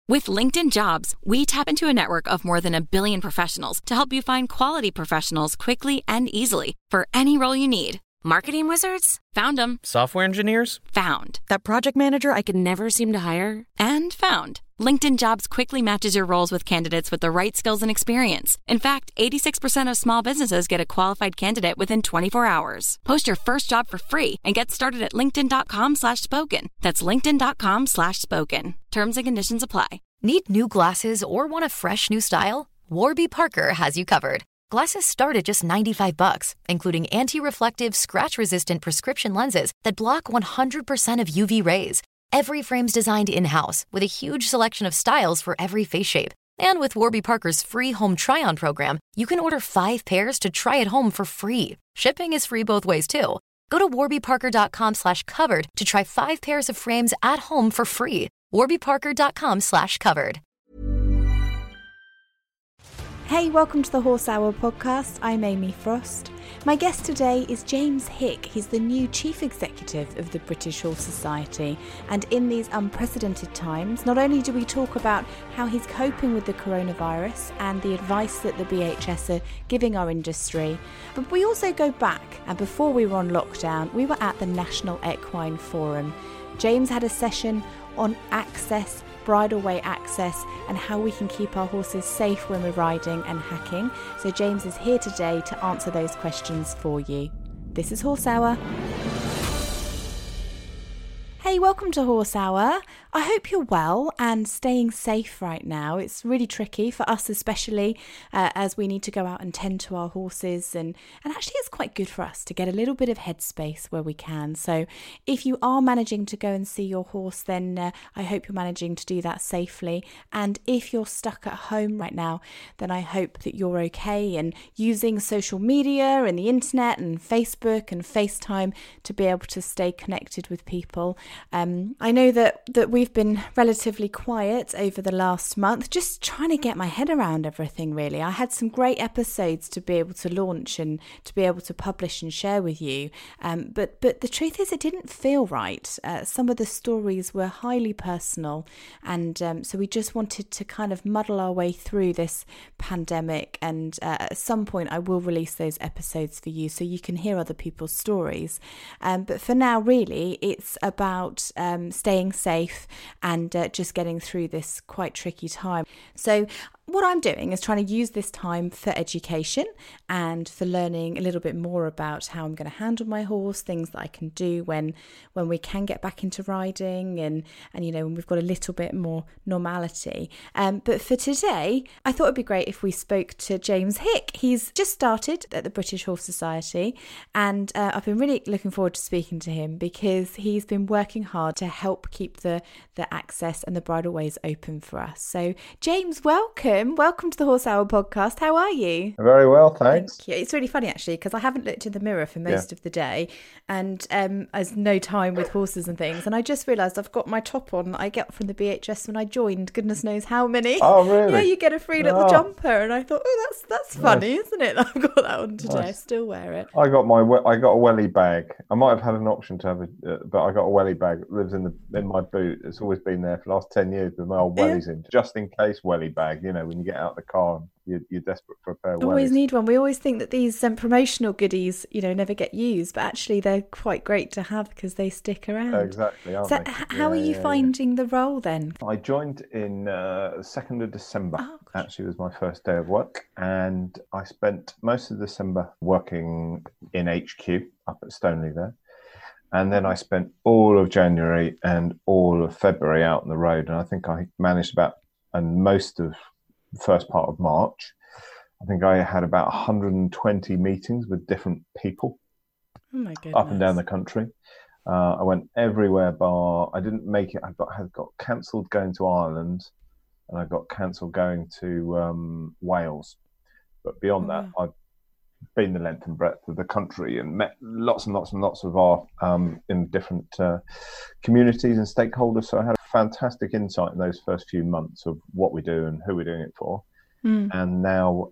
With LinkedIn Jobs, we tap into a network of more than 1 billion professionals to help you find quality professionals quickly and easily for any role you need. Marketing wizards? Found them. Software engineers? Found. That project manager I could never seem to hire? And found. LinkedIn Jobs quickly matches your roles with candidates with the right skills and experience. In fact, 86% of small businesses get a qualified candidate within 24 hours. Post your first job for free and get started at linkedin.com/spoken. That's linkedin.com/spoken. Terms and conditions apply. Need new glasses or want a fresh new style? Warby Parker has you covered. Glasses start at just $95, including anti-reflective, scratch-resistant prescription lenses that block 100% of UV rays. Every frame's designed in-house with a huge selection of styles for every face shape. And with Warby Parker's free home try-on program, you can order 5 pairs to try at home for free. Shipping is free both ways, too. Go to warbyparker.com/covered to try 5 pairs of frames at home for free. warbyparker.com/covered. Hey, welcome to the Horse Hour podcast. I'm Amy Frost. My guest today is James Hick. He's the new Chief Executive of the British Horse Society. And in these unprecedented times, not only do we talk about how he's coping with the coronavirus and the advice that the BHS are giving our industry, but we also go back. And before we were on lockdown, we were at the National Equine Forum. James had a session on access, bridle way access, and how we can keep our horses safe when we're riding and hacking. So James is here today to answer those questions for you. This is Horse Hour. Hey, welcome to Horse Hour. I hope you're well and staying safe right now. It's really tricky for us, especially as we need to go out and tend to our horses. And actually, it's quite good for us to get a little bit of headspace where we can. So if you are managing to go and see your horse, then I hope you're managing to do that safely. And if you're stuck at home right now, then I hope that you're okay and using social media and the internet and Facebook and FaceTime to be able to stay connected with people. I know that we've been relatively quiet over the last month, just trying to get my head around everything, really. I had some great episodes to be able to launch and to be able to publish and share with you. But the truth is, it didn't feel right. Some of the stories were highly personal. And so we just wanted to kind of muddle our way through this pandemic. And at some point, I will release those episodes for you so you can hear other people's stories. But for now, really, it's about staying safe and just getting through this quite tricky time. So what I'm doing is trying to use this time for education and for learning a little bit more about how I'm going to handle my horse, things that I can do when we can get back into riding and you know, when we've got a little bit more normality. But for today, I thought it'd be great if we spoke to James Hick. He's just started at the British Horse Society, and I've been really looking forward to speaking to him because he's been working hard to help keep the access and the bridle ways open for us. So James, welcome. Welcome to the Horse Hour podcast. How are you? Very well, thanks. Thank you. It's really funny actually because I haven't looked in the mirror for most of the day, and there's no time with horses and things. And I just realised I've got my top on that I get from the BHS when I joined. Goodness knows how many. Oh, really? Yeah, you get a free little jumper, and I thought, oh, that's funny, isn't it? I've got that on today. I still wear it. I got a welly bag. I might have had an option to have but I got a welly bag. It lives in my boot. It's always been there for the last 10 years with my old wellies in, just in case welly bag. You know, when you get out of the car, you're desperate for a pair of wellies. Always need one. We always think that these promotional goodies, you know, never get used, but actually they're quite great to have because they stick around. Exactly. So how are you finding the role then? I joined in 2nd of December. Oh, actually, was my first day of work, and I spent most of December working in HQ up at Stoneleigh there. And then I spent all of January and all of February out on the road. And I think I managed most of the first part of March. I think I had about 120 meetings with different people up and down the country. I went everywhere bar. I didn't make it. I got cancelled going to Ireland, and I got cancelled going to Wales. But beyond that, I've been the length and breadth of the country and met lots and lots and lots of our in different communities and stakeholders. So I had a fantastic insight in those first few months of what we do and who we're doing it for. And now,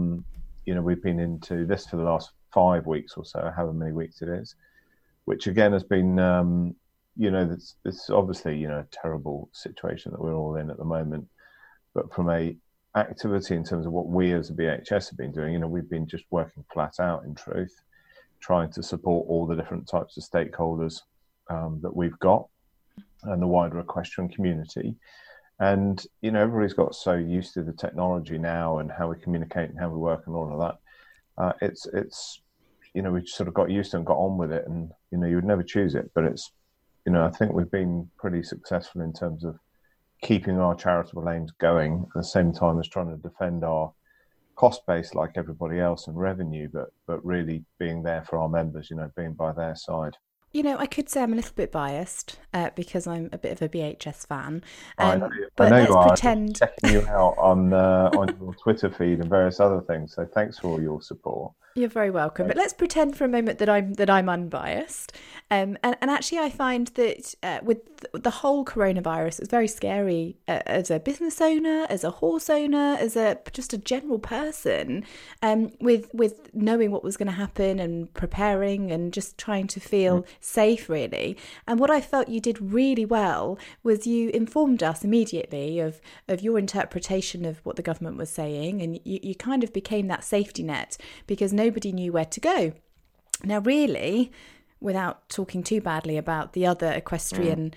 we've been into this for the last 5 weeks or so, however many weeks it is, which again has been it's obviously, a terrible situation that we're all in at the moment. But from a activity in terms of what we as a BHS have been doing, we've been just working flat out, in truth, trying to support all the different types of stakeholders that we've got and the wider equestrian community. And, everybody's got so used to the technology now and how we communicate and how we work and all of that. It's we sort of got used to it and got on with it. And, you would never choose it. But it's, I think we've been pretty successful in terms of keeping our charitable aims going at the same time as trying to defend our cost base like everybody else and revenue, but really being there for our members, being by their side. I could say I'm a little bit biased because I'm a bit of a BHS fan. I know let's you are. Pretend... checking you out on your Twitter feed and various other things. So thanks for all your support. You're very welcome. But let's pretend for a moment that I'm unbiased. And actually, I find that with the whole coronavirus, it's very scary as a business owner, as a horse owner, as just a general person, with knowing what was going to happen and preparing and just trying to feel safe, really. And what I felt you did really well was you informed us immediately of your interpretation of what the government was saying, and you kind of became that safety net because nobody knew where to go. Now, really, without talking too badly about the other equestrian,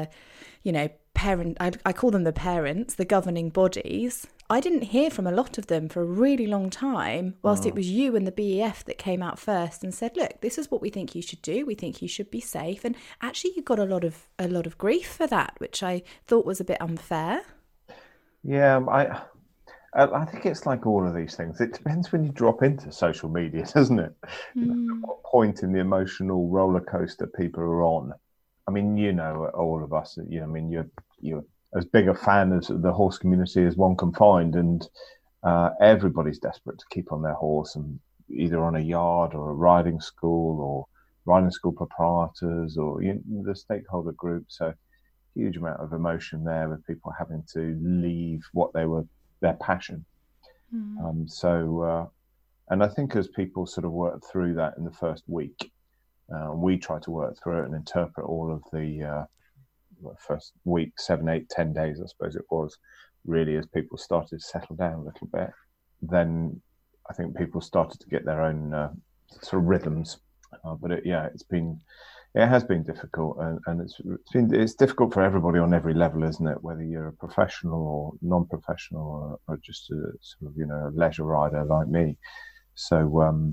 parent, I call them the parents, the governing bodies, I didn't hear from a lot of them for a really long time, whilst it was you and the BEF that came out first and said, look, this is what we think you should do. We think you should be safe. And actually, you got a lot of grief for that, which I thought was a bit unfair. Yeah, I think it's like all of these things. It depends when you drop into social media, doesn't it? At what point in the emotional roller coaster people are on. I mean, all of us, you're as big a fan of the horse community as one can find, and everybody's desperate to keep on their horse, and either on a yard or a riding school or riding school proprietors or the stakeholder group. So huge amount of emotion there with people having to leave what their passion. And I think as people sort of work through that in the first week, we try to work through it and interpret all of the first week, 7, 8, 10 days, I suppose it was, really, as people started to settle down a little bit. Then I think people started to get their own sort of rhythms. But it has been difficult, and it's difficult for everybody on every level, isn't it? Whether you're a professional or non-professional or just a sort of a leisure rider like me. So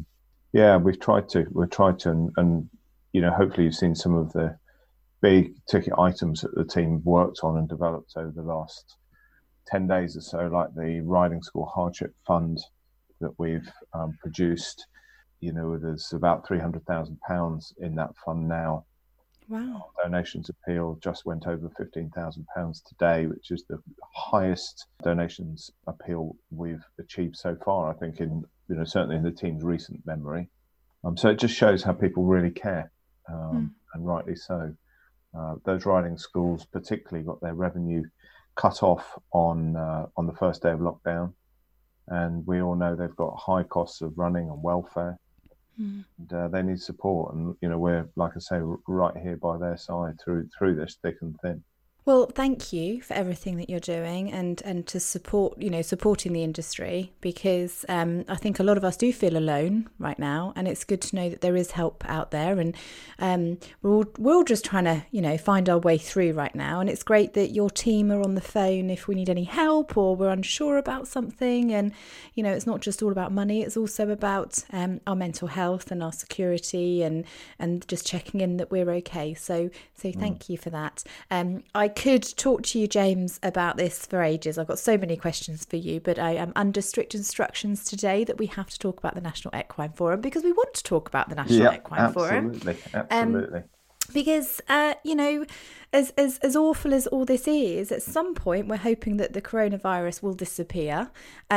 we've tried to, and hopefully you've seen some of the big ticket items that the team worked on and developed over the last 10 days or so, like the Riding School Hardship Fund that we've produced. There's about £300,000 in that fund now. Wow. Our donations appeal just went over £15,000 today, which is the highest donations appeal we've achieved so far, I think, in certainly in the team's recent memory. So it just shows how people really care, and rightly so. Those riding schools particularly got their revenue cut off on the first day of lockdown, and we all know they've got high costs of running and welfare. And they need support, and we're, like I say, right here by their side through this thick and thin. Well, thank you for everything that you're doing and to support, supporting the industry, because I think a lot of us do feel alone right now, and it's good to know that there is help out there, and we're all just trying to, find our way through right now. And it's great that your team are on the phone if we need any help or we're unsure about something. And, it's not just all about money, it's also about our mental health and our security and just checking in that we're okay. So thank you for that. I could talk to you, James, about this for ages. I've got so many questions for you, but I am under strict instructions today that we have to talk about the National Equine Forum, because we want to talk about the National Equine Forum. Absolutely. Because, as awful as all this is, at some point we're hoping that the coronavirus will disappear,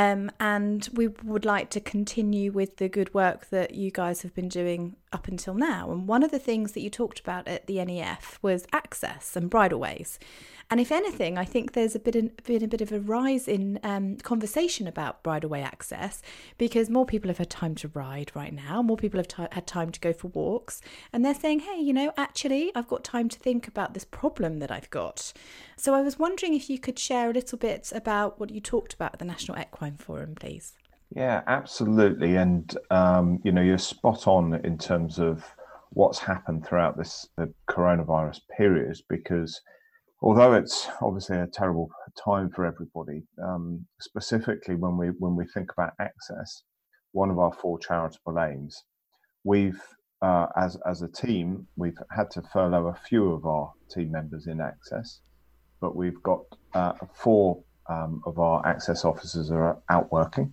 and we would like to continue with the good work that you guys have been doing up until now. And one of the things that you talked about at the NEF was access and bridleways. And if anything, I think there's been a bit of a rise in conversation about bridleway access, because more people have had time to ride right now, more people have had time to go for walks, and they're saying, hey, actually, I've got time to think about this problem that I've got. So I was wondering if you could share a little bit about what you talked about at the National Equine Forum, please. Yeah, absolutely. And, you're spot on in terms of what's happened throughout the coronavirus period, because although it's obviously a terrible time for everybody, specifically when we think about access, one of our 4 charitable aims, we've, as a team, we've had to furlough a few of our team members in access, but we've got 4 of our access officers are out working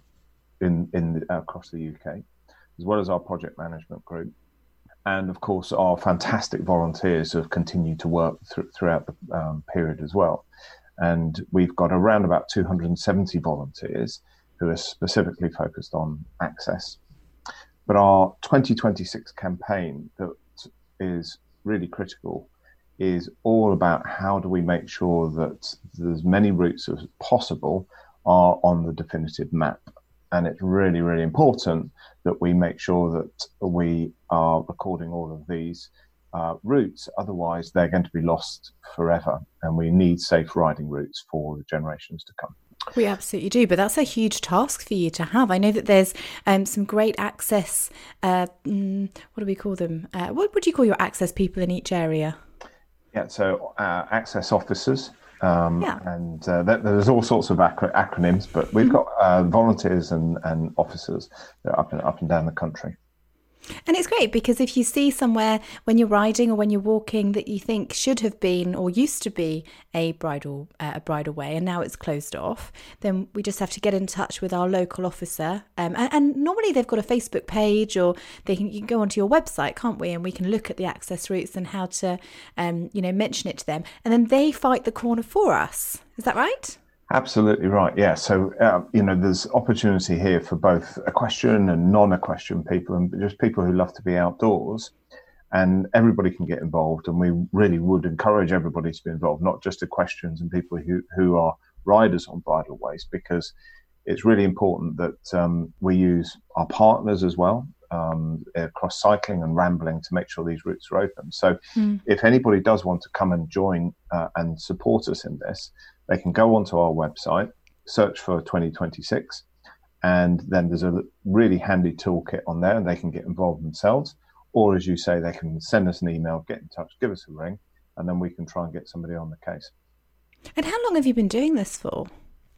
across the UK, as well as our project management group. And of course, our fantastic volunteers have continued to work throughout the period as well. And we've got around about 270 volunteers who are specifically focused on access. But our 2026 campaign that is really critical is all about how do we make sure that as many routes as possible are on the definitive map. And it's really, really important that we make sure that we are recording all of these routes. Otherwise, they're going to be lost forever. And we need safe riding routes for the generations to come. We absolutely do. But that's a huge task for you to have. I know that there's some great access. What do we call them? What would you call your access people in each area? Yeah, so access officers. And there's all sorts of acronyms, but we've got volunteers and officers that are up and down the country. And it's great because if you see somewhere when you're riding or when you're walking that you think should have been or used to be a bridle way and now it's closed off, then we just have to get in touch with our local officer. And normally they've got a Facebook page, or you can go onto your website, can't we? And we can look at the access routes and how to, mention it to them. And then they fight the corner for us. Is that right? Absolutely right. Yeah. So, there's opportunity here for both equestrian and non-equestrian people, and just people who love to be outdoors, and everybody can get involved. And we really would encourage everybody to be involved, not just equestrians and people who are riders on bridleways, because it's really important that we use our partners as well across cycling and rambling to make sure these routes are open. So if anybody does want to come and join and support us in this, they can go onto our website, search for 2026, and then there's a really handy toolkit on there, and they can get involved themselves. Or, as you say, they can send us an email, get in touch, give us a ring, and then we can try and get somebody on the case. And how long have you been doing this for?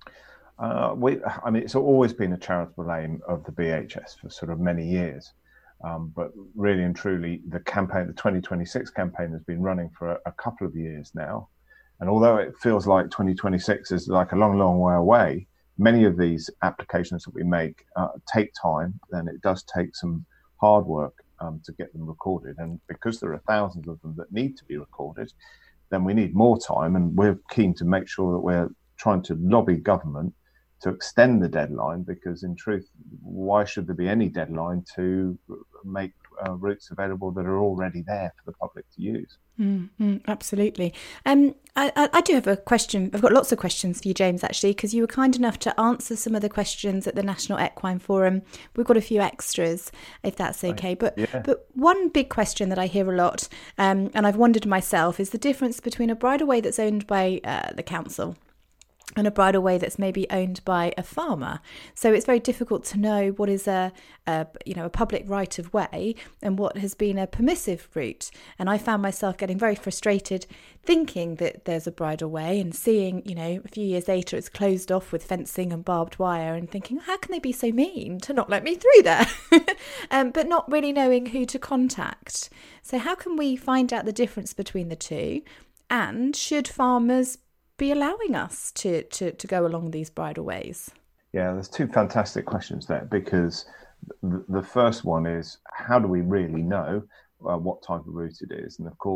It's always been a charitable aim of the BHS for sort of many years. But really and truly, the 2026 campaign has been running for a couple of years now. And although it feels like 2026 is like a long, long way away, many of these applications that we make take time, and it does take some hard work to get them recorded. And because there are thousands of them that need to be recorded, then we need more time. And we're keen to make sure that we're trying to lobby government to extend the deadline, because in truth, why should there be any deadline to make routes available that are already there for the public to use? Absolutely. I do have a question. I've got lots of questions for you, James, actually, because you were kind enough to answer some of the questions at the National Equine Forum. We've got a few extras, if that's okay. But one big question that I hear a lot, and I've wondered myself, is the difference between a bridleway that's owned by the council and a bridleway that's maybe owned by a farmer. So it's very difficult to know what is a public right of way and what has been a permissive route. And I found myself getting very frustrated thinking that there's a bridleway and seeing, a few years later it's closed off with fencing and barbed wire, and thinking, how can they be so mean to not let me through there? But not really knowing who to contact. So how can we find out the difference between the two? And should farmers be allowing us to go along these bridleways? Yeah, there's two fantastic questions there, because the first one is, how do we really know what type of route it is? And of course,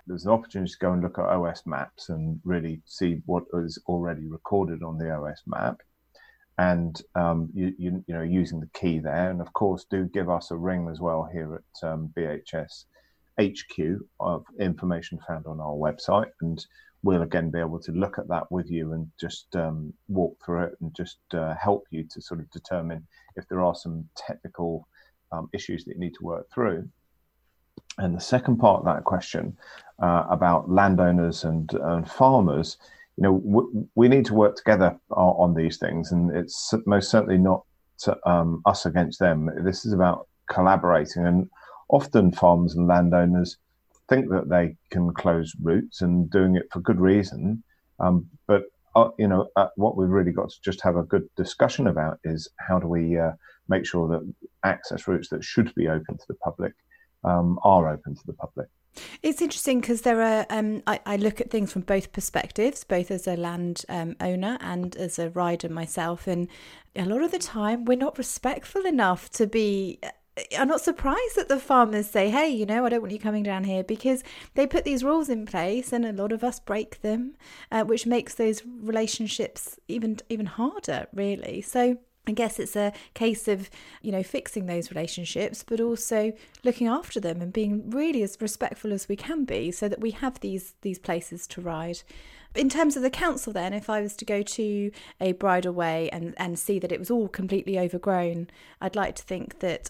there's an opportunity to go and look at OS maps and really see what is already recorded on the OS map. And you know, using the key there, and of course, do give us a ring as well here at BHS HQ of information found on our website, and we'll again be able to look at that with you and just walk through it and just help you to sort of determine if there are some technical issues that you need to work through. And the second part of that question about landowners and farmers, you know, we need to work together on these things, and it's most certainly not us against them. This is about collaborating, and often farmers and landowners think that they can close routes and doing it for good reason. But you know, what we've really got to just have a good discussion about is how do we make sure that access routes that should be open to the public are open to the public. It's interesting because there are, I look at things from both perspectives, both as a land owner and as a rider myself. And a lot of the time we're not respectful enough to be, I'm not surprised that the farmers say, hey, you know, I don't want you coming down here, because they put these rules in place and a lot of us break them, which makes those relationships even harder, really. So I guess it's a case of, you know, fixing those relationships, but also looking after them and being really as respectful as we can be so that we have these places to ride. In terms of the council then, if I was to go to a bridleway and see that it was all completely overgrown, I'd like to think that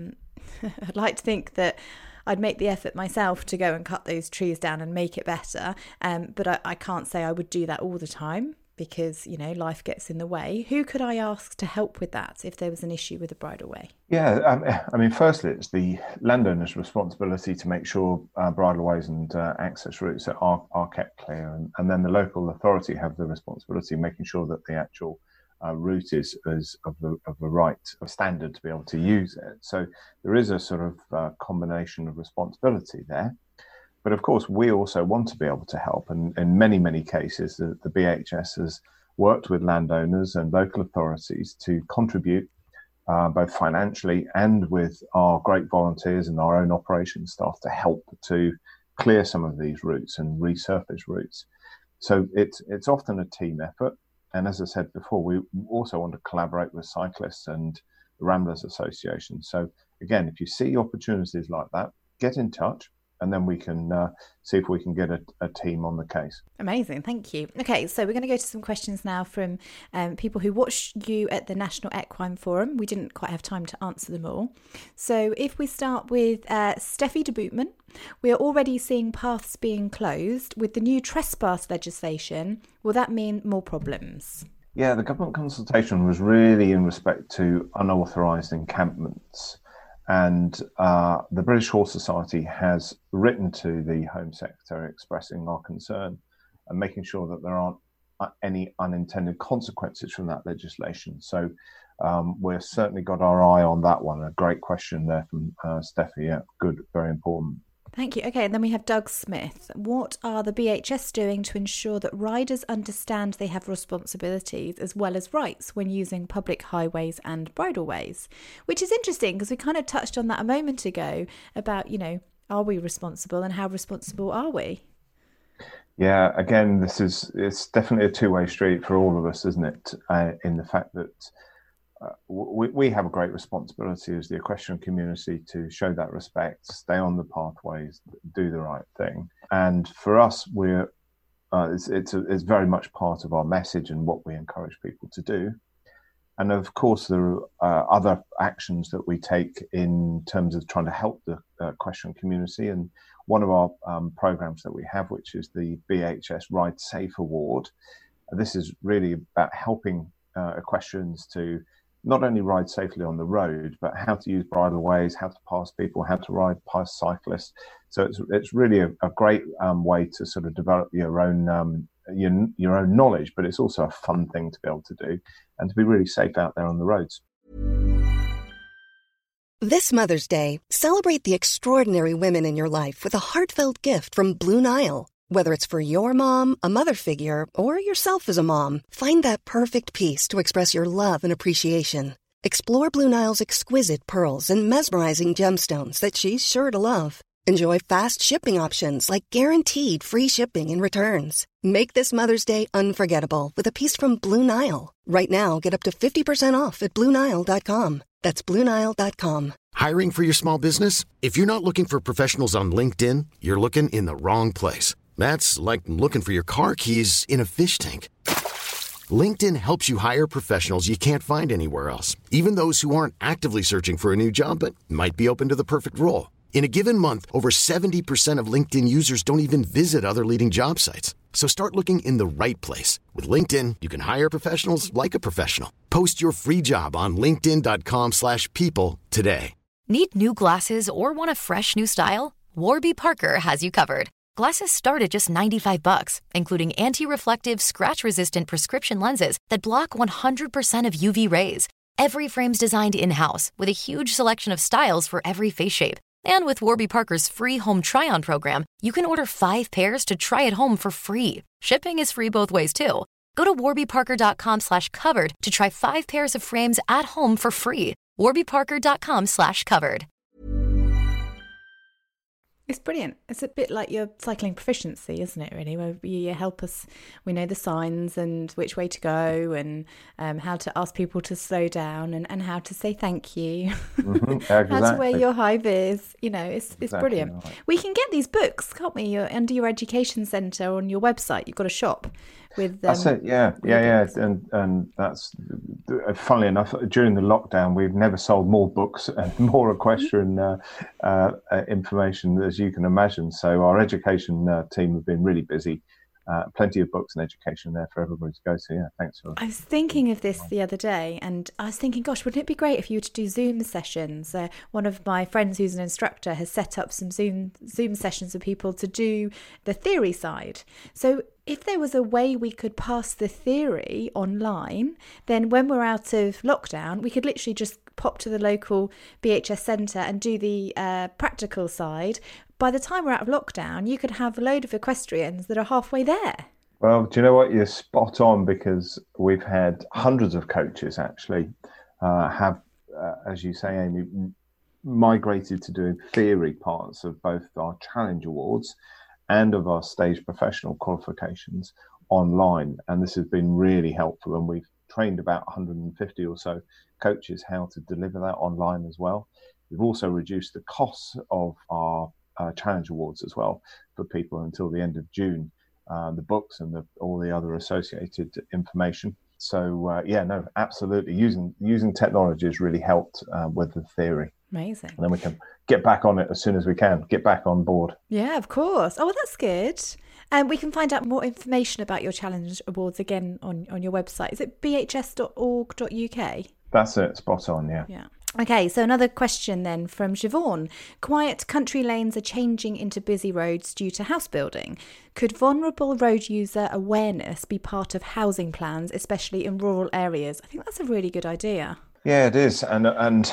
I'd make the effort myself to go and cut those trees down and make it better. But I can't say I would do that all the time, because, you know, life gets in the way. Who could I ask to help with that if there was an issue with a bridleway? Yeah, I mean, firstly, it's the landowner's responsibility to make sure bridleways and access routes are kept clear, and then the local authority have the responsibility of making sure that the actual route is of the right standard to be able to use it. So there is a sort of combination of responsibility there. But of course, we also want to be able to help. And in many, many cases, the BHS has worked with landowners and local authorities to contribute both financially and with our great volunteers and our own operations staff to help to clear some of these routes and resurface routes. So it's often a team effort. And as I said before, we also want to collaborate with cyclists and the Ramblers Association. So again, if you see opportunities like that, get in touch. And then we can see if we can get a team on the case. Amazing, thank you. Okay, so we're going to go to some questions now from people who watched you at the National Equine Forum. We didn't quite have time to answer them all. So if we start with Steffi de Bootman, we are already seeing paths being closed. With the new trespass legislation, will that mean more problems? Yeah, the government consultation was really in respect to unauthorised encampments. And the British Horse Society has written to the Home Secretary expressing our concern and making sure that there aren't any unintended consequences from that legislation. So we've certainly got our eye on that one. A great question there from Steffi. Yeah, good, very important. Thank you. Okay, and then we have Doug Smith. What are the BHS doing to ensure that riders understand they have responsibilities as well as rights when using public highways and bridleways? Which is interesting because we kind of touched on that a moment ago about, you know, are we responsible and how responsible are we? Yeah, again, it's definitely a two-way street for all of us, isn't it? In the fact that we have a great responsibility as the equestrian community to show that respect, stay on the pathways, do the right thing. And for us, it's very much part of our message and what we encourage people to do. And of course, there are other actions that we take in terms of trying to help the equestrian community. And one of our programs that we have, which is the BHS Ride Safe Award, this is really about helping equestrians to not only ride safely on the road, but how to use bridleways, how to pass people, how to ride past cyclists. So it's really a great way to sort of develop your own knowledge, but it's also a fun thing to be able to do and to be really safe out there on the roads. This Mother's Day, celebrate the extraordinary women in your life with a heartfelt gift from Blue Nile. Whether it's for your mom, a mother figure, or yourself as a mom, find that perfect piece to express your love and appreciation. Explore Blue Nile's exquisite pearls and mesmerizing gemstones that she's sure to love. Enjoy fast shipping options like guaranteed free shipping and returns. Make this Mother's Day unforgettable with a piece from Blue Nile. Right now, get up to 50% off at BlueNile.com. That's BlueNile.com. Hiring for your small business? If you're not looking for professionals on LinkedIn, you're looking in the wrong place. That's like looking for your car keys in a fish tank. LinkedIn helps you hire professionals you can't find anywhere else, even those who aren't actively searching for a new job but might be open to the perfect role. In a given month, over 70% of LinkedIn users don't even visit other leading job sites. So start looking in the right place. With LinkedIn, you can hire professionals like a professional. Post your free job on linkedin.com/people today. Need new glasses or want a fresh new style? Warby Parker has you covered. Glasses start at just $95, including anti-reflective, scratch-resistant prescription lenses that block 100% of UV rays. Every frame's designed in-house with a huge selection of styles for every face shape. And with Warby Parker's free home try-on program, you can order 5 pairs to try at home for free. Shipping is free both ways, too. Go to warbyparker.com/covered to try 5 pairs of frames at home for free. warbyparker.com/covered. It's brilliant. It's a bit like your cycling proficiency, isn't it, really? Where you help us, we know the signs and which way to go and how to ask people to slow down and how to say thank you. Exactly. How to wear your high vis. You know, it's Exactly brilliant. right. We can get these books, can't we? You're under your education centre on your website. You've got a shop with That's it, yeah. And that's, funnily enough, during the lockdown, we've never sold more books and more equestrian information, as you can imagine. So our education team have been really busy. Plenty of books and education there for everybody to go to. Yeah, thanks for. I was thinking of this the other day, and I was thinking, gosh, wouldn't it be great if you were to do Zoom sessions? One of my friends who's an instructor has set up some Zoom sessions for people to do the theory side. So if there was a way we could pass the theory online, then when we're out of lockdown, we could literally just pop to the local BHS centre and do the practical side. By the time we're out of lockdown, you could have a load of equestrians that are halfway there. Well, do you know what? You're spot on, because we've had hundreds of coaches actually have, as you say, Amy, migrated to doing theory parts of both our Challenge Awards and of our stage professional qualifications online. And this has been really helpful. And we've trained about 150 or so coaches how to deliver that online as well. We've also reduced the costs of our Challenge Awards as well for people until the end of June, the books and all the other associated information. So absolutely, using technology has really helped with the theory. Amazing. And then we can get back on it as soon as we can, get back on board. Yeah, of course. Oh, well, that's good. And we can find out more information about your Challenge Awards again on your website. Is it bhs.org.uk? That's it, spot on, yeah. Yeah. Okay, so another question then from Siobhan. Quiet country lanes are changing into busy roads due to house building. Could vulnerable road user awareness be part of housing plans, especially in rural areas? I think that's a really good idea. Yeah, it is. And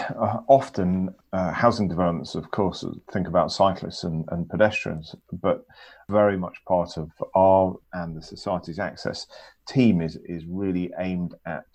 often housing developments, of course, think about cyclists and pedestrians, but very much part of our and the Society's Access team is really aimed at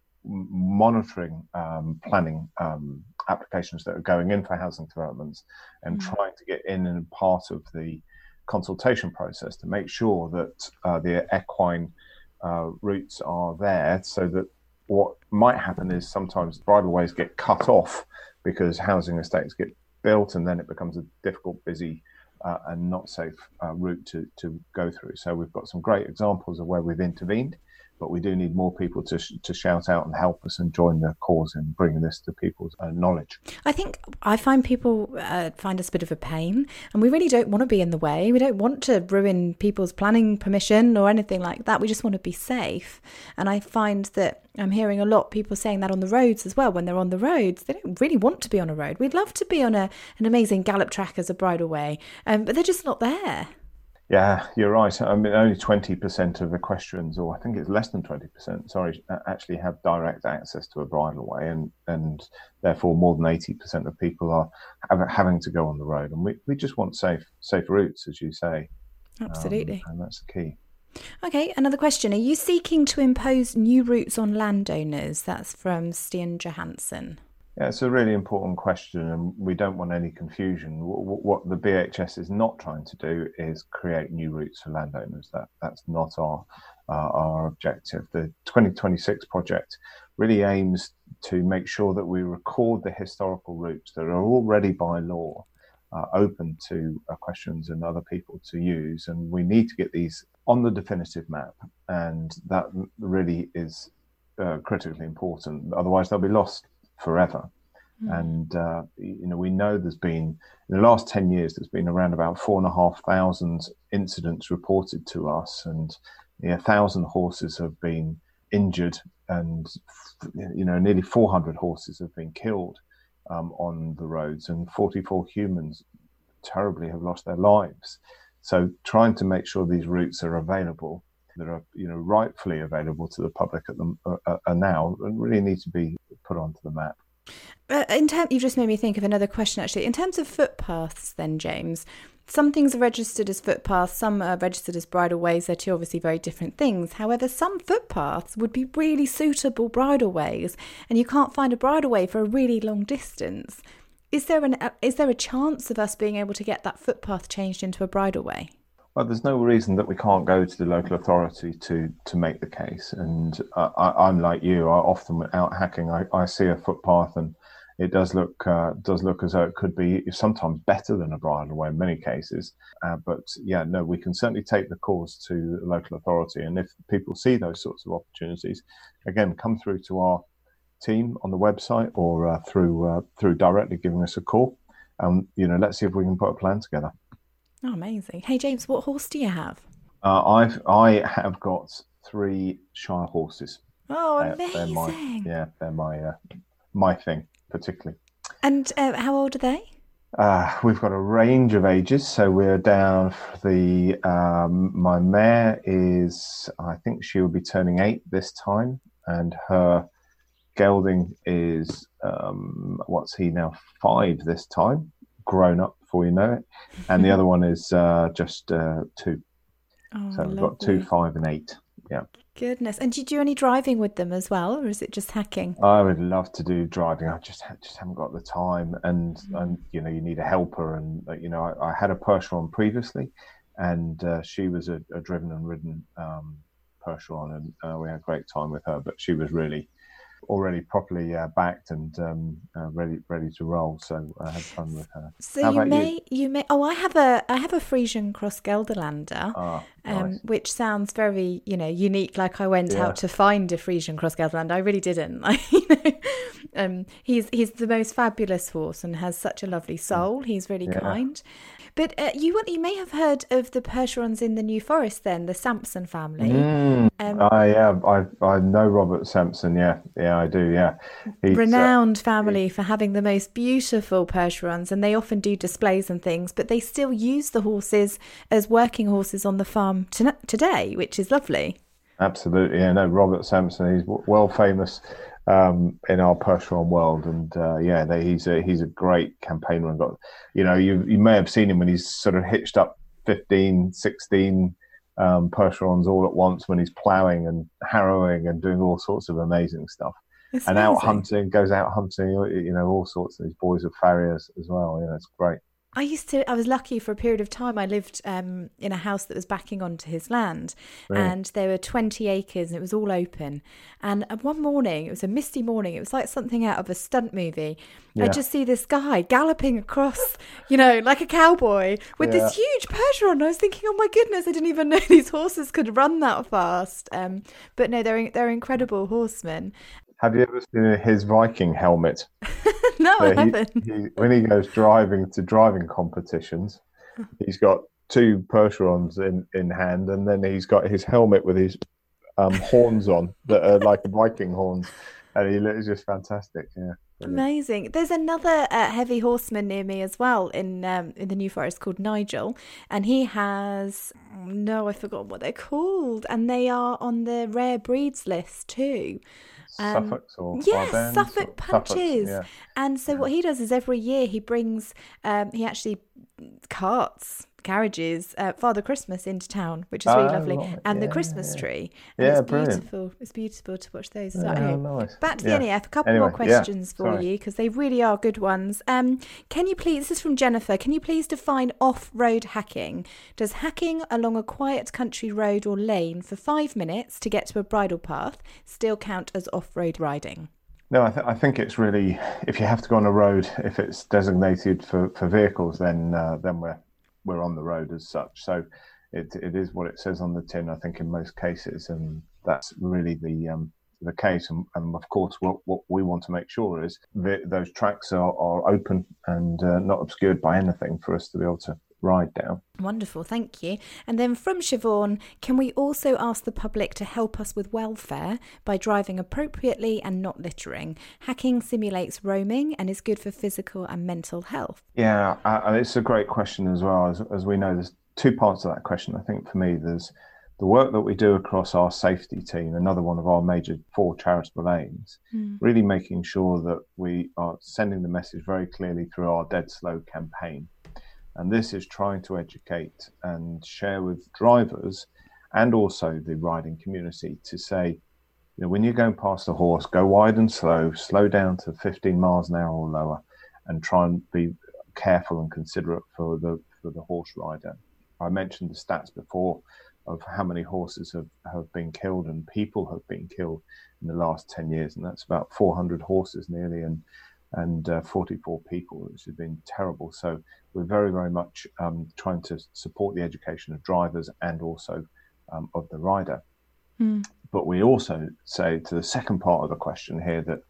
monitoring planning applications that are going in for housing developments and trying to get in and part of the consultation process to make sure that the equine routes are there, so that what might happen is sometimes bridleways get cut off because housing estates get built, and then it becomes a difficult, busy and not safe route to go through. So we've got some great examples of where we've intervened, but we do need more people to shout out and help us and join the cause in bringing this to people's knowledge. I find people find us a bit of a pain, and we really don't want to be in the way. We don't want to ruin people's planning permission or anything like that. We just want to be safe. And I find that I'm hearing a lot people saying that on the roads as well. When they're on the roads, they don't really want to be on a road. We'd love to be on an amazing gallop track as a bridleway, but they're just not there. Yeah, you're right. I mean, only 20% of equestrians, or I think it's less than 20%, actually have direct access to a bridleway, and therefore more than 80% of people are having to go on the road. And we just want safe routes, as you say. Absolutely. And that's the key. Okay, another question. Are you seeking to impose new routes on landowners? That's from Stian Johansson. Yeah, it's a really important question, and we don't want any confusion. What the BHS is not trying to do is create new routes for landowners. That's not our objective. The 2026 project really aims to make sure that we record the historical routes that are already by law open to equestrians and other people to use, and we need to get these on the definitive map, and that really is critically important. Otherwise, they'll be lost forever. And we know there's been, in the last 10 years, there's been around about 4,500 incidents reported to us, and 1,000 horses have been injured, and nearly 400 horses have been killed on the roads, and 44 humans terribly have lost their lives. So trying to make sure these routes are available, that are rightfully available to the public at are now, and really need to be put onto the map. You just made me think of another question, actually. In terms of footpaths then, James, some things are registered as footpaths, some are registered as bridleways. They're two obviously very different things. However, some footpaths would be really suitable bridleways, and you can't find a bridleway for a really long distance. Is there a chance of us being able to get that footpath changed into a bridleway? Well, there's no reason that we can't go to the local authority to make the case. And I'm like you. I often, out hacking, I see a footpath, and it does look as though it could be sometimes better than a bridleway in many cases. But we can certainly take the cause to the local authority. And if people see those sorts of opportunities, again, come through to our team on the website or through directly giving us a call. Let's see if we can put a plan together. Oh, amazing. Hey, James, what horse do you have? I have got 3 Shire horses. Oh, amazing. They're my thing, particularly. And how old are they? We've got a range of ages. So we're down for my mare is, I think she will be turning 8 this time. And her gelding is, what's he now, 5 this time. Grown up before you know it, and the other one is just 2. So we've got 2, 5, and 8. Yeah. Goodness. And do you do any driving with them as well, or is it just hacking? I would love to do driving. I just haven't got the time, and you need a helper. And I had a Percheron previously, and she was a driven and ridden Percheron, and we had a great time with her. But she was really already properly backed and ready to roll, so I had fun with her. So you may. Oh, I have a Friesian Cross Gelderlander, nice. Which sounds very unique. Like I went out to find a Friesian Cross Gelderlander. I really didn't. He's the most fabulous horse and has such a lovely soul. He's really kind. But you may have heard of the Percherons in the New Forest, then the Sampson family. I know Robert Sampson. Yeah, I do. Yeah, he's renowned family for having the most beautiful Percherons, and they often do displays and things. But they still use the horses as working horses on the farm today, which is lovely. Absolutely. Yeah, no, Robert Sampson. He's well famous in our Percheron world, and he's a great campaigner. And you may have seen him when he's sort of hitched up 15, 16 Percherons all at once when he's ploughing and harrowing and doing all sorts of amazing stuff. It's and amazing. goes out hunting, all sorts of these boys of farriers as well. It's great. I was lucky for a period of time. I lived in a house that was backing onto his land, and there were 20 acres and it was all open. And one morning, it was a misty morning, it was like something out of a stunt movie. Yeah. I just see this guy galloping across, like a cowboy with this huge Percheron. I was thinking, oh my goodness, I didn't even know these horses could run that fast. But no, they're incredible horsemen. Have you ever seen his Viking helmet? No, I haven't. When he goes driving competitions, he's got 2 Percherons in hand, and then he's got his helmet with his horns on that are like Viking horns, and he looks just fantastic. Yeah, brilliant. Amazing. There's another heavy horseman near me as well in the New Forest called Nigel, and he has I forgot what they're called, and they are on the rare breeds list too. Suffolks or Yes, Ardennes Suffolk or punches. yeah. And so what he does is every year he brings, he actually carriages, Father Christmas into town, which is really lovely. Right. And the Yeah, Christmas yeah. tree. And Yeah, it's brilliant. beautiful. It's beautiful to watch those. So, Yeah, anyway, nice. back to the Yeah. NEF. A couple Anyway, more questions for sorry. you, because they really are good ones. Can you please, this is from Jennifer, can you please define off-road hacking? Does hacking along a quiet country road or lane for 5 minutes to get to a bridle path still count as off-road riding? No, I think it's really, if you have to go on a road, if it's designated for vehicles, then we're on the road as such. So it is what it says on the tin, I think, in most cases, and that's really the case. And of course, what we want to make sure is that those tracks are open and not obscured by anything for us to be able to ride down. Wonderful, thank you. And then from Siobhan, can we also ask the public to help us with welfare by driving appropriately and not littering? Hacking simulates roaming and is good for physical and mental health. Yeah, it's a great question as well. As we know, there's two parts of that question. I think for me, there's the work that we do across our safety team, another one of our major 4 charitable aims, really making sure that we are sending the message very clearly through our Dead Slow campaign. And this is trying to educate and share with drivers and also the riding community to say, you know, when you're going past a horse, go wide and slow down to 15 miles an hour or lower, and try and be careful and considerate for the horse rider. I mentioned the stats before of how many horses have been killed and people have been killed in the last 10 years. And that's about 400 horses nearly and 44 people, which has been terrible. So we're very, very much trying to support the education of drivers and also of the rider. But we also say to the second part of the question here that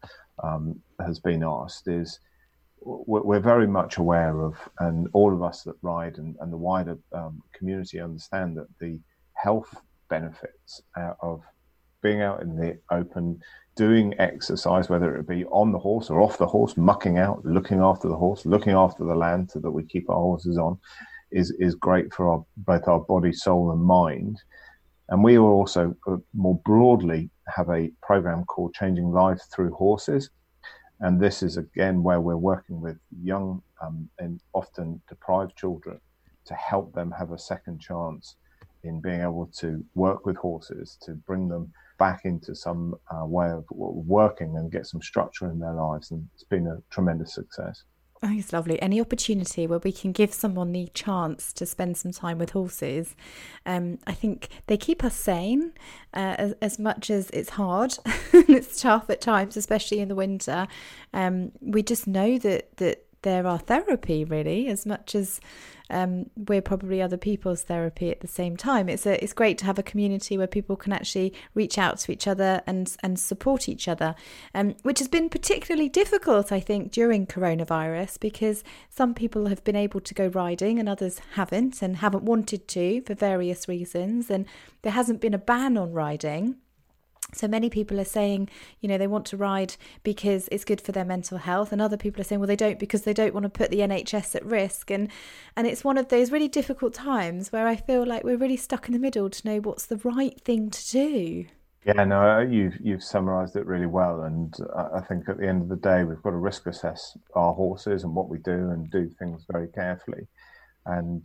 has been asked is, we're very much aware of, and all of us that ride and the wider community understand that the health benefits of being out in the open, doing exercise, whether it be on the horse or off the horse, mucking out, looking after the horse, looking after the land so that we keep our horses on, is great for both our body, soul and mind. And we will also more broadly have a program called Changing Lives Through Horses. And this is, again, where we're working with young and often deprived children to help them have a second chance in being able to work with horses, to bring them back into some way of working and get some structure in their lives. And it's been a tremendous success. I think it's lovely. Any opportunity where we can give someone the chance to spend some time with horses, I think they keep us sane as much as it's hard and it's tough at times, especially in the winter. We just know that they're our therapy, really, as much as we're probably other people's therapy at the same time. It's great to have a community where people can actually reach out to each other and support each other, which has been particularly difficult, I think, during coronavirus, because some people have been able to go riding and others haven't wanted to for various reasons, and there hasn't been a ban on riding. So many people are saying, you know, they want to ride because it's good for their mental health, and other people are saying, well, they don't because they don't want to put the NHS at risk. And it's one of those really difficult times where I feel like we're really stuck in the middle to know what's the right thing to do. Yeah, no, you've summarised it really well, and I think at the end of the day, we've got to risk assess our horses and what we do, and do things very carefully, and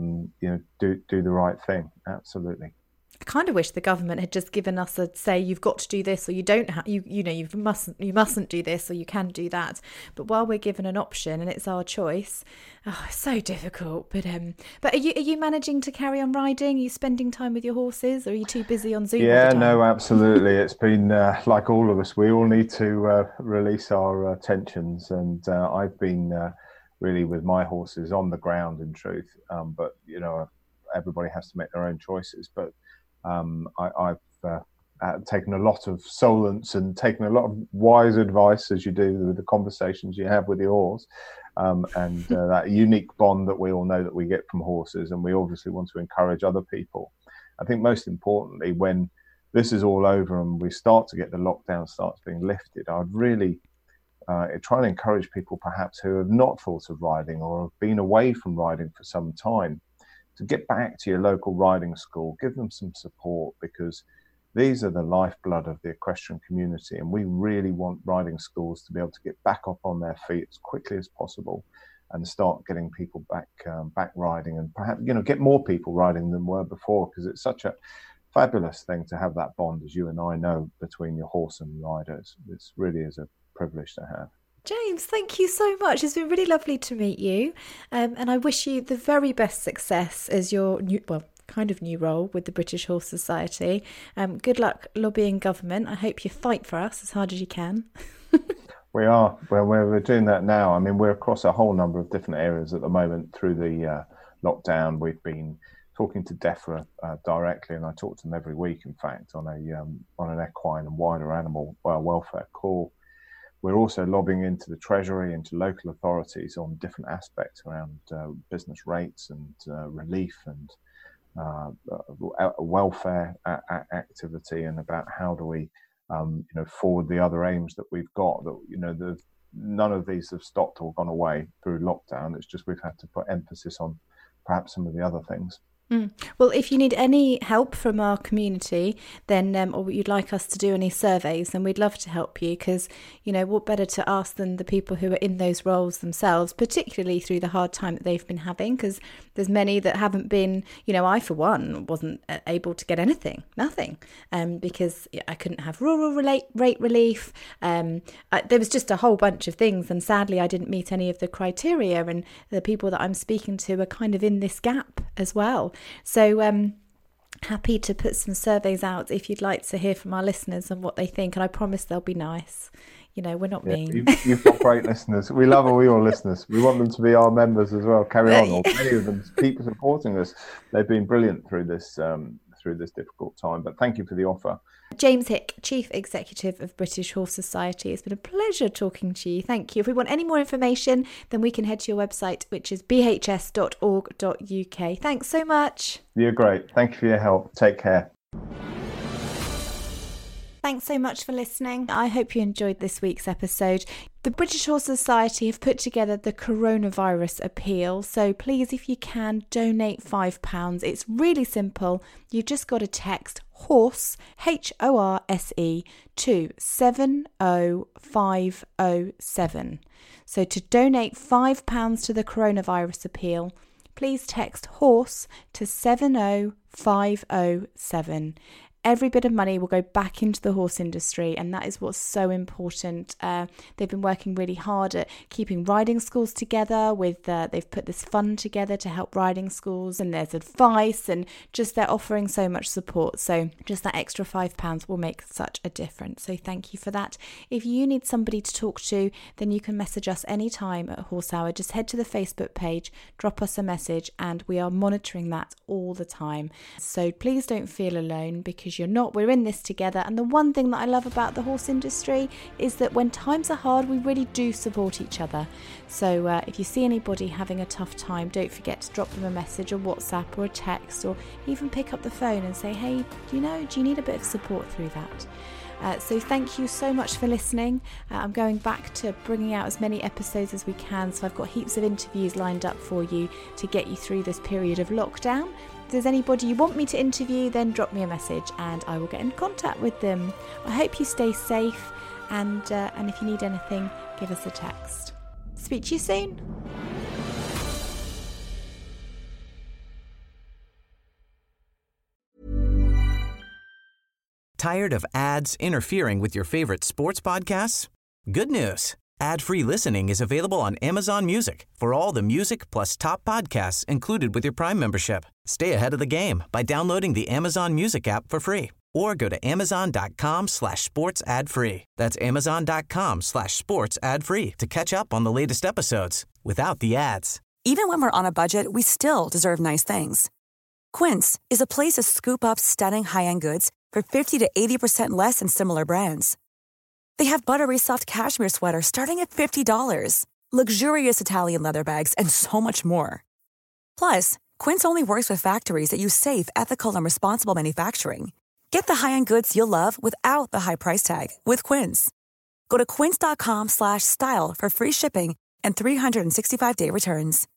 do the right thing. Absolutely. I kind of wish the government had just given us a say, you've got to do this, or you don't have, you mustn't do this, or you can do that. But while we're given an option and it's our choice, it's so difficult. But are you managing to carry on riding? Are you spending time with your horses, or are you too busy on Zoom? Yeah, no, absolutely. It's been like all of us. We all need to release our tensions, and I've been really with my horses on the ground, in truth. But everybody has to make their own choices. But I've taken a lot of solace and taken a lot of wise advice, as you do with the conversations you have with your horse, and that unique bond that we all know that we get from horses, and we obviously want to encourage other people. I think most importantly, when this is all over and we start to get the lockdown starts being lifted, I'd really try and encourage people perhaps who have not thought of riding or have been away from riding for some time to get back to your local riding school, give them some support, because These are the lifeblood of the equestrian community, and we really want riding schools to be able to get back up on their feet as quickly as possible and start getting people back riding, and perhaps, get more people riding than were before, because it's such a fabulous thing to have that bond, as you and I know, between your horse and riders. It really is a privilege to have. James, thank you so much. It's been really lovely to meet you, and I wish you the very best success as your new role with the British Horse Society. Good luck lobbying government. I hope you fight for us as hard as you can. We are. Well, we're doing that now. I mean, we're across a whole number of different areas at the moment through the lockdown. We've been talking to DEFRA directly, and I talk to them every week, in fact, on an equine and wider animal welfare call. We're also lobbying into the Treasury, into local authorities on different aspects around business rates and relief and welfare activity, and about how do we forward the other aims that we've got. That none of these have stopped or gone away through lockdown. It's just we've had to put emphasis on perhaps some of the other things. Well, if you need any help from our community, then or you'd like us to do any surveys, then we'd love to help you, because, what better to ask than the people who are in those roles themselves, particularly through the hard time that they've been having, because there's many that haven't been, I, for one, wasn't able to get nothing, because I couldn't have rural rate relief. There was just a whole bunch of things, and sadly I didn't meet any of the criteria, and the people that I'm speaking to are kind of in this gap as well. So happy to put some surveys out if you'd like to hear from our listeners and what they think, and I promise they'll be nice. We're not mean. You've got great listeners. We love all your listeners. We want them to be our members as well. Carry on. Or many of them keep supporting us. They've been brilliant through this difficult time. But thank you for the offer. James Hick, Chief Executive of British Horse Society. It's been a pleasure talking to you. Thank you. If we want any more information, then we can head to your website, which is bhs.org.uk. Thanks so much. You're great. Thank you for your help. Take care. Thanks so much for listening. I hope you enjoyed this week's episode. The British Horse Society have put together the coronavirus appeal, so please, if you can, donate £5. It's really simple. You've just got to text HORSE, HORSE, to 70507. So to donate £5 to the coronavirus appeal, please text HORSE to 70507. Every bit of money will go back into the horse industry, and that is what's so important. They've been working really hard at keeping riding schools together. They've put this fund together to help riding schools, and there's advice, and just they're offering so much support. So just that extra £5 will make such a difference. So thank you for that. If you need somebody to talk to, then you can message us anytime at Horse Hour. Just head to the Facebook page, drop us a message, and we are monitoring that all the time. So please don't feel alone, because you're not. We're in this together. And the one thing that I love about the horse industry is that when times are hard, we really do support each other. So if you see anybody having a tough time, don't forget to drop them a message, or WhatsApp, or a text, or even pick up the phone and say, hey, do you need a bit of support through that? So thank you so much for listening. I'm going back to bringing out as many episodes as we can, so I've got heaps of interviews lined up for you to get you through this period of lockdown. If there's anybody you want me to interview, then drop me a message and I will get in contact with them. I hope you stay safe, and if you need anything, give us a text. Speak to you soon. Tired of ads interfering with your favorite sports podcasts? Good news. Ad-free listening is available on Amazon Music for all the music plus top podcasts included with your Prime membership. Stay ahead of the game by downloading the Amazon Music app for free, or go to amazon.com/sports ad free. That's amazon.com/sports ad free to catch up on the latest episodes without the ads. Even when we're on a budget, we still deserve nice things. Quince is a place to scoop up stunning high-end goods for 50 to 80% less than similar brands. They have buttery soft cashmere sweaters starting at $50, luxurious Italian leather bags, and so much more. Plus, Quince only works with factories that use safe, ethical, and responsible manufacturing. Get the high-end goods you'll love without the high price tag with Quince. Go to quince.com/style for free shipping and 365-day returns.